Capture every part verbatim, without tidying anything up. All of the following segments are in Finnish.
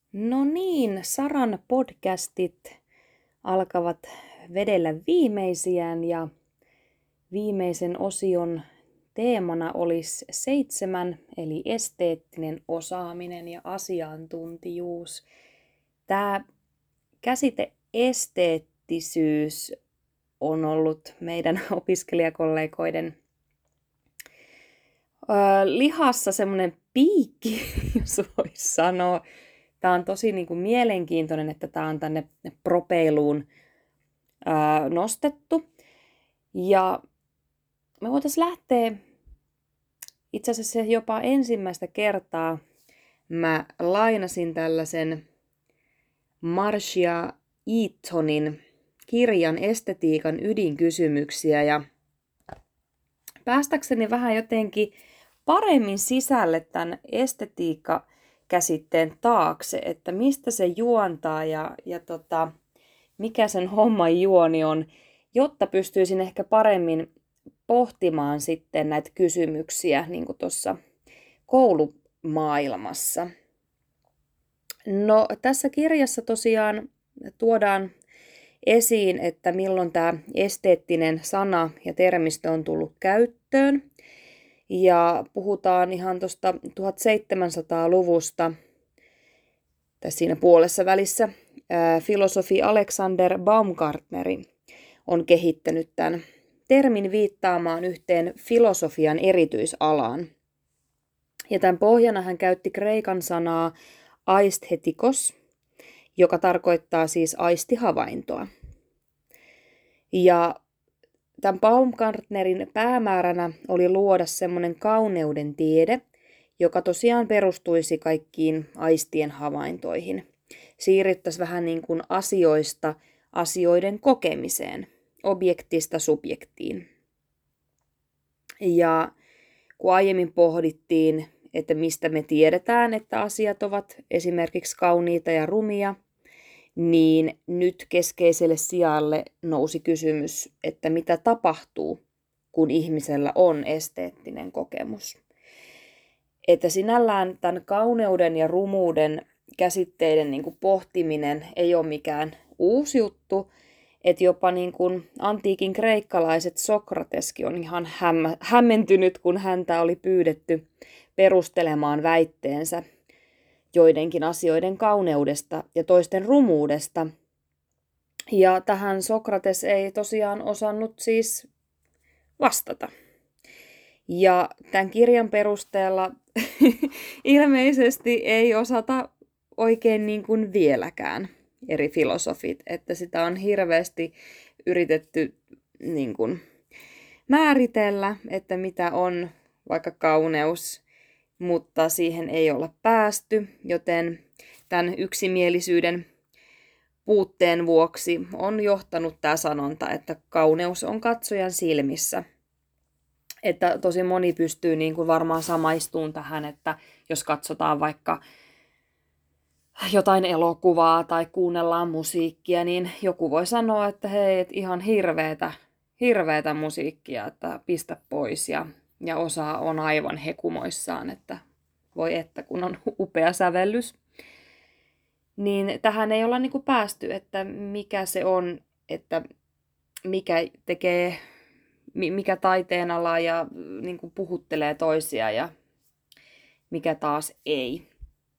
No niin, Saran podcastit alkavat vedellä viimeisiään ja viimeisen osion teemana olisi seitsemän, eli esteettinen osaaminen ja asiantuntijuus. Tämä käsite esteettisyys on ollut meidän opiskelijakollegoiden ö, lihassa semmoinen piikki, jos voisi sanoa. Tämä on tosi niin kuin mielenkiintoinen, että tämä on tänne propeiluun ää, nostettu. Ja me voitaisiin lähteä itse asiassa jopa ensimmäistä kertaa. Mä lainasin tällaisen Marcia Eatonin kirjan Estetiikan ydinkysymyksiä. Ja päästäkseni vähän jotenkin paremmin sisälle tämän estetiikka käsitteen taakse, että mistä se juontaa ja, ja tota, mikä sen homman juoni on, jotta pystyisin ehkä paremmin pohtimaan sitten näitä kysymyksiä niin kuin tuossa koulumaailmassa. No tässä kirjassa tosiaan tuodaan esiin, että milloin tämä esteettinen sana ja termistö on tullut käyttöön. Ja puhutaan ihan tuosta tuhatseitsemänsataaluvusta, tai siinä puolessa välissä, ää, filosofi Alexander Baumgartneri on kehittänyt tämän termin viittaamaan yhteen filosofian erityisalaan. Ja tämän pohjana hän käytti kreikan sanaa aisthetikos, joka tarkoittaa siis aistihavaintoa. Ja tämän Baumgartnerin päämääränä oli luoda semmoinen kauneuden tiede, joka tosiaan perustuisi kaikkiin aistien havaintoihin. Siirryttäisiin vähän niin kuin asioista asioiden kokemiseen, objektista subjektiin. Ja kun aiemmin pohdittiin, että mistä me tiedetään, että asiat ovat esimerkiksi kauniita ja rumia, niin nyt keskeiselle sijalle nousi kysymys, että mitä tapahtuu, kun ihmisellä on esteettinen kokemus. Että sinällään tämän kauneuden ja rumuuden käsitteiden niin kuin pohtiminen ei ole mikään uusi juttu, että jopa niin kuin antiikin kreikkalaiset Sokrateskin on ihan hämmä, hämmentynyt, kun häntä oli pyydetty perustelemaan väitteensä joidenkin asioiden kauneudesta ja toisten rumuudesta. Ja tähän Sokrates ei tosiaan osannut siis vastata. Ja tämän kirjan perusteella ilmeisesti ei osata oikein niin kuin vieläkään eri filosofit, että sitä on hirveästi yritetty niin kuin määritellä, että mitä on vaikka kauneus, mutta siihen ei olla päästy, joten tämän yksimielisyyden puutteen vuoksi on johtanut tämä sanonta, että kauneus on katsojan silmissä. Että tosi moni pystyy niin kuin varmaan samaistumaan tähän, että jos katsotaan vaikka jotain elokuvaa tai kuunnellaan musiikkia, niin joku voi sanoa, että hei, et ihan hirveetä, hirveetä musiikkia, että pistä pois. Ja, ja osa on aivan hekumoissaan, että voi että kun on upea sävellys. Niin tähän ei olla niin kuin päästy, että mikä se on, että mikä tekee, mikä taiteenala ja niin kuin puhuttelee toisia ja mikä taas ei.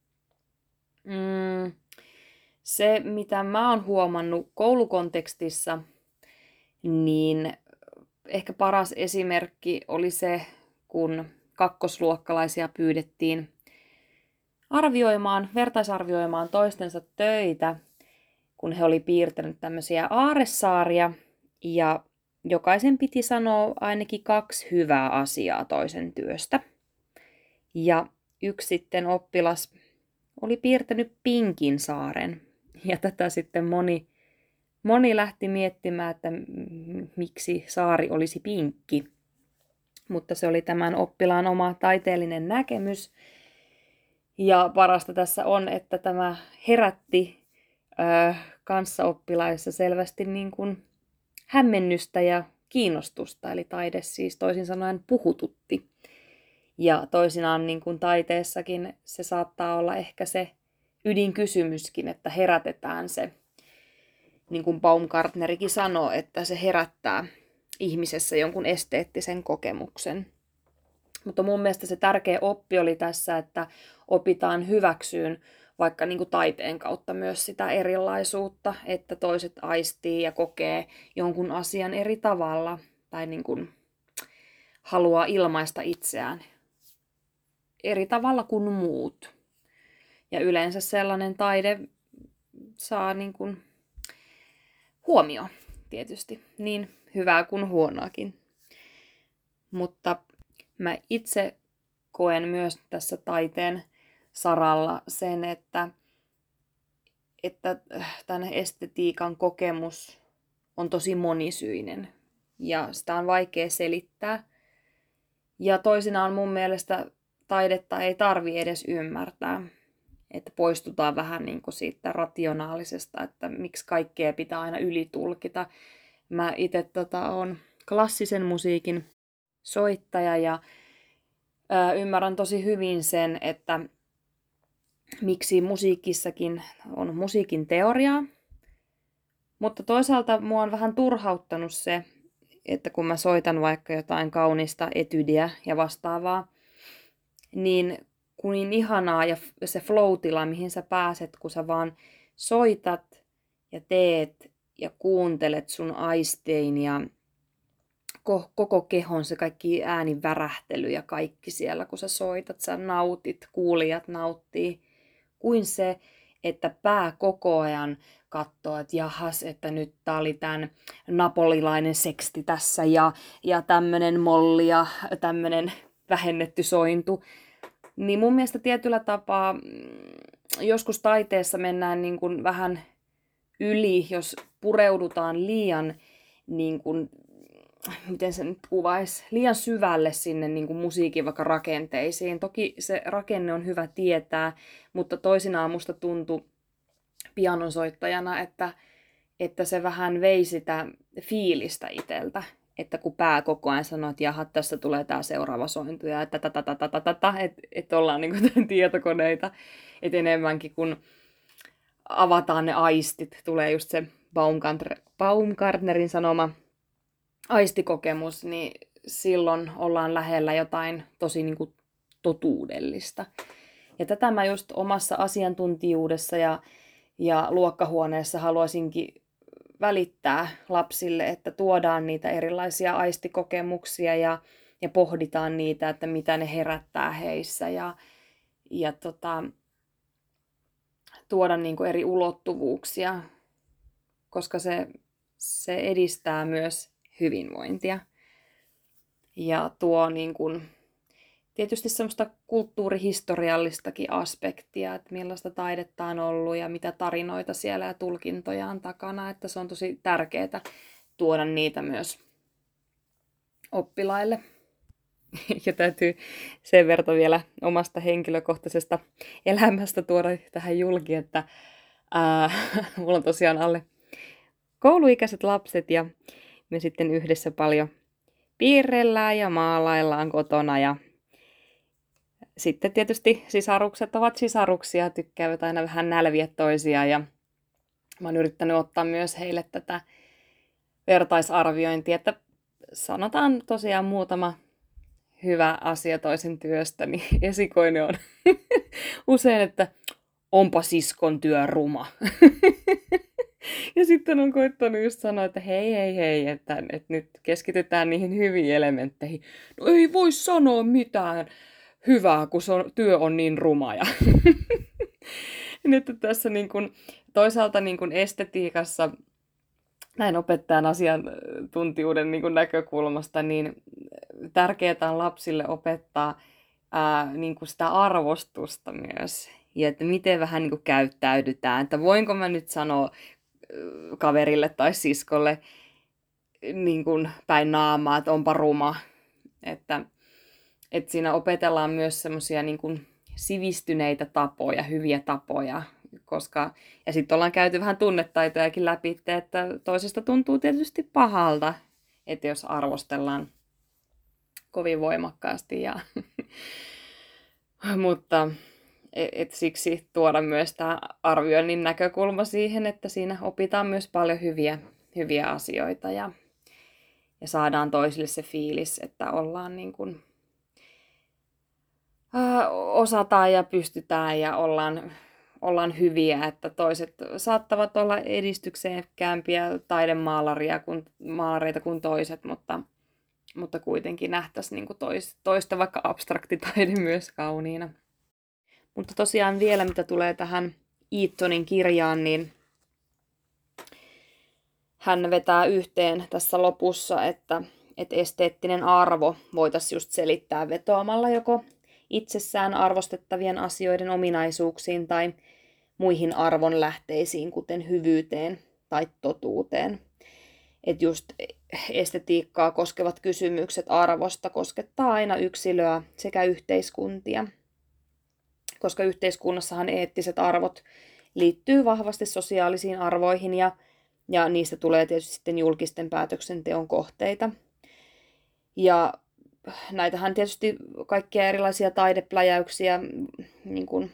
Mm, se, mitä mä oon huomannut koulukontekstissa, niin ehkä paras esimerkki oli se, kun kakkosluokkalaisia pyydettiin arvioimaan, vertaisarvioimaan toistensa töitä, kun he oli piirtänyt tämmöisiä aarresaaria ja jokaisen piti sanoa ainakin kaksi hyvää asiaa toisen työstä. Ja yksi sitten oppilas oli piirtänyt Pinkin saaren. Ja tätä sitten moni, moni lähti miettimään, että miksi saari olisi pinkki. Mutta se oli tämän oppilaan oma taiteellinen näkemys. Ja parasta tässä on, että tämä herätti ö, kanssaoppilaissa selvästi niin kuin hämmennystä ja kiinnostusta. Eli taide siis toisin sanoen puhututti. Ja toisinaan niin kuin taiteessakin se saattaa olla ehkä se ydinkysymyskin, että herätetään se, niin kuin Baumgartnerikin sanoo, että se herättää ihmisessä jonkun esteettisen kokemuksen. Mutta mun mielestä se tärkeä oppi oli tässä, että opitaan hyväksyyn vaikka niin kuin taiteen kautta myös sitä erilaisuutta, että toiset aistii ja kokee jonkun asian eri tavalla tai niin kuin haluaa ilmaista itseään eri tavalla kuin muut. Ja yleensä sellainen taide saa niin kuin huomio tietysti, niin hyvää kuin huonoakin. Mutta mä itse koen myös tässä taiteen saralla sen, että, että tämän estetiikan kokemus on tosi monisyinen ja sitä on vaikea selittää. Ja toisinaan mun mielestä taidetta ei tarvi edes ymmärtää, että poistutaan vähän niin kuin siitä rationaalisesta, että miksi kaikkea pitää aina ylitulkita. Mä itse tota, on klassisen musiikin soittaja ja ää, ymmärrän tosi hyvin sen, että miksi musiikissakin on musiikin teoriaa, mutta toisaalta mua on vähän turhauttanut se, että kun mä soitan vaikka jotain kaunista etydiä ja vastaavaa, niin kuin niin ihanaa ja se flow-tila, mihin sä pääset, kun sä vaan soitat ja teet ja kuuntelet sun aistein ja koko kehon, se kaikki äänin värähtely ja kaikki siellä, kun sä soitat, sä nautit, kuulijat nauttii, kuin se, että pää koko ajan katsoo, että jahas, että nyt tää oli tämän napolilainen seksti tässä ja, ja tämmönen molli ja tämmönen vähennetty sointu. Niin mun mielestä tietyllä tapaa joskus taiteessa mennään niin kuin vähän yli, jos pureudutaan liian, niin kuin, miten se nyt kuvaisi, liian syvälle sinne niin kuin musiikin vaikka rakenteisiin. Toki se rakenne on hyvä tietää, mutta toisinaan musta tuntui pianonsoittajana, että, että se vähän vei sitä fiilistä itseltä. Että kun pää koko ajan sanoo, että jaha, tässä tulee tämä seuraava sointu ja että että et ollaan niin kuin tietokoneita. Että enemmänkin kun avataan ne aistit, tulee just se Baumgartnerin sanoma aistikokemus, niin silloin ollaan lähellä jotain tosi niin kuin totuudellista. Ja tätä mä just omassa asiantuntijuudessa ja, ja luokkahuoneessa haluaisinkin välittää lapsille, että tuodaan niitä erilaisia aistikokemuksia ja, ja pohditaan niitä, että mitä ne herättää heissä ja, ja tota, tuoda niin kuin eri ulottuvuuksia, koska se, se edistää myös hyvinvointia ja tuo niin kuin, tietysti semmoista kulttuurihistoriallistakin aspektia, että millaista taidetta on ollut ja mitä tarinoita siellä ja tulkintoja on takana, että se on tosi tärkeää tuoda niitä myös oppilaille. Ja täytyy sen verran vielä omasta henkilökohtaisesta elämästä tuoda tähän julki, että ää, mulla on tosiaan alle kouluikäiset lapset ja me sitten yhdessä paljon piirrellään ja maalaillaan kotona ja sitten tietysti sisarukset ovat sisaruksia, tykkäävät aina vähän nälviä toisiaan ja mä oon yrittänyt ottaa myös heille tätä vertaisarviointia, että sanotaan tosiaan muutama hyvä asia toisen työstä, niin esikoinen on usein, että onpa siskon työ ruma. Ja sitten on koittanut just sanoa, että hei, hei, hei, että, että nyt keskitytään niihin hyviin elementteihin. No ei voi sanoa mitään hyvää, kun se on, työ on niin ruma. Ja nyt tässä niin kuin, toisaalta niin kuin estetiikassa, näin opettajan asiantuntijuuden niin kuin näkökulmasta, niin tärkeää on lapsille opettaa ää, niin kuin sitä arvostusta myös. Ja että miten vähän niin kuin käyttäydytään. Että voinko mä nyt sanoa kaverille tai siskolle niin kuin päin naamaa, että onpa ruma. Että, että siinä opetellaan myös semmoisia niin kuin sivistyneitä tapoja, hyviä tapoja. Koska, ja sitten ollaan käyty vähän tunnetaitojakin läpi, että toisesta tuntuu tietysti pahalta, että jos arvostellaan kovin voimakkaasti. Ja mutta et, et siksi tuoda myös tämä arvioinnin näkökulma siihen, että siinä opitaan myös paljon hyviä, hyviä asioita ja, ja saadaan toisille se fiilis, että ollaan niin kuin, ää, osataan ja pystytään ja ollaan, ollaan hyviä, että toiset saattavat olla edistyksekkäämpiä taidemaalaria kuin, maalareita kuin toiset, mutta, mutta kuitenkin nähtäisiin niin kuin tois, toista vaikka abstraktitaide myös kauniina. Mutta tosiaan vielä mitä tulee tähän Eatonin kirjaan, niin hän vetää yhteen tässä lopussa, että, että esteettinen arvo voitaisiin just selittää vetoamalla joko itsessään arvostettavien asioiden ominaisuuksiin tai muihin arvonlähteisiin, kuten hyvyyteen tai totuuteen. Että just estetiikkaa koskevat kysymykset arvosta koskettaa aina yksilöä sekä yhteiskuntia. Koska yhteiskunnassahan eettiset arvot liittyy vahvasti sosiaalisiin arvoihin ja, ja niistä tulee tietysti sitten julkisten päätöksenteon kohteita. Ja näitähän tietysti kaikkia erilaisia taidepläjäyksiä, niin kuin,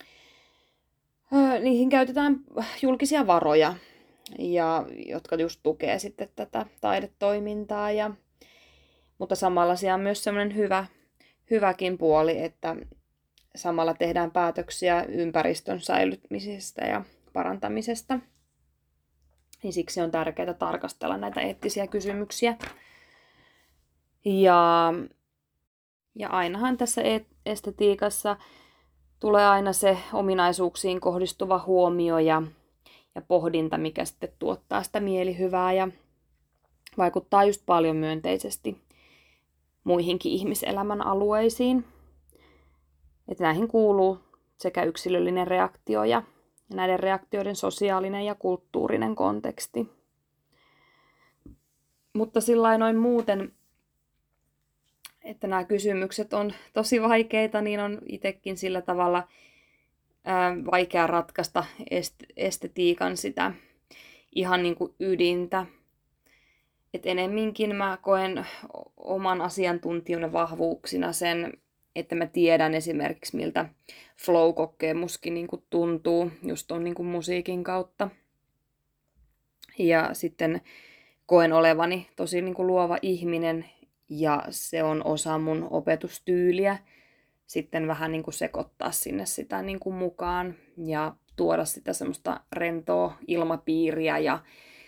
niihin käytetään julkisia varoja, ja, jotka just tukee sitten tätä taidetoimintaa. Ja, mutta samalla siellä on myös semmoinen hyvä, hyväkin puoli, että samalla tehdään päätöksiä ympäristön säilyttämisestä ja parantamisesta. Niin siksi on tärkeää tarkastella näitä eettisiä kysymyksiä. Ja, ja ainahan tässä estetiikassa tulee aina se ominaisuuksiin kohdistuva huomio ja, ja pohdinta, mikä sitten tuottaa sitä mielihyvää ja vaikuttaa just paljon myönteisesti muihinkin ihmiselämän alueisiin. Että näihin kuuluu sekä yksilöllinen reaktio ja näiden reaktioiden sosiaalinen ja kulttuurinen konteksti. Mutta sillain noin muuten, että nämä kysymykset on tosi vaikeita, niin on itsekin sillä tavalla ää, vaikea ratkaista est- estetiikan sitä ihan niin kuin ydintä. Et enemminkin mä koen oman asiantuntijan vahvuuksina sen, että mä tiedän esimerkiksi miltä flow-kokemuskin niin kuin tuntuu just ton niin kuin musiikin kautta. Ja sitten koen olevani tosi niin kuin luova ihminen ja se on osa mun opetustyyliä. Sitten vähän niin kuin sekoittaa sinne sitä niin kuin mukaan ja tuoda sitä semmoista rentoa ilmapiiriä ja,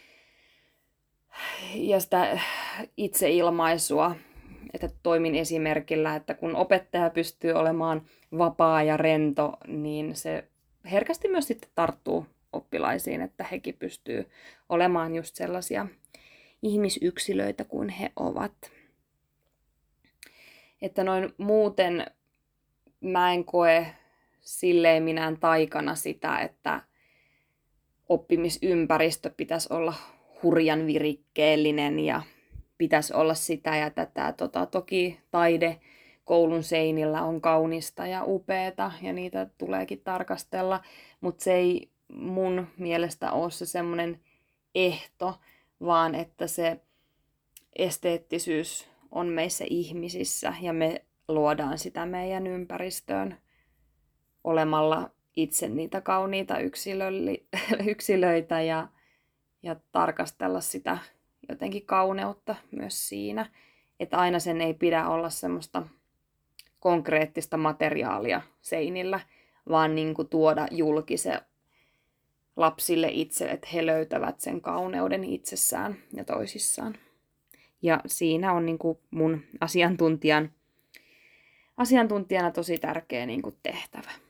ja sitä itseilmaisua. Että toimin esimerkillä, että kun opettaja pystyy olemaan vapaa ja rento, niin se herkästi myös sitten tarttuu oppilaisiin, että hekin pystyy olemaan just sellaisia ihmisyksilöitä kuin he ovat. Että noin muuten mä en koe silleen minään taikana sitä, että oppimisympäristö pitäisi olla hurjan virikkeellinen ja pitäisi olla sitä ja tätä. Tota, toki taide koulun seinillä on kaunista ja upeata ja niitä tuleekin tarkastella, mutta se ei mun mielestä ole se semmoinen ehto, vaan että se esteettisyys on meissä ihmisissä ja me luodaan sitä meidän ympäristöön olemalla itse niitä kauniita yksilöitä ja, ja tarkastella sitä jotenkin kauneutta myös siinä, että aina sen ei pidä olla semmoista konkreettista materiaalia seinillä, vaan niin kuin tuoda julki se lapsille itse, että he löytävät sen kauneuden itsessään ja toisissaan. Ja siinä on niin kuin mun asiantuntijan, asiantuntijana tosi tärkeä niin kuin tehtävä.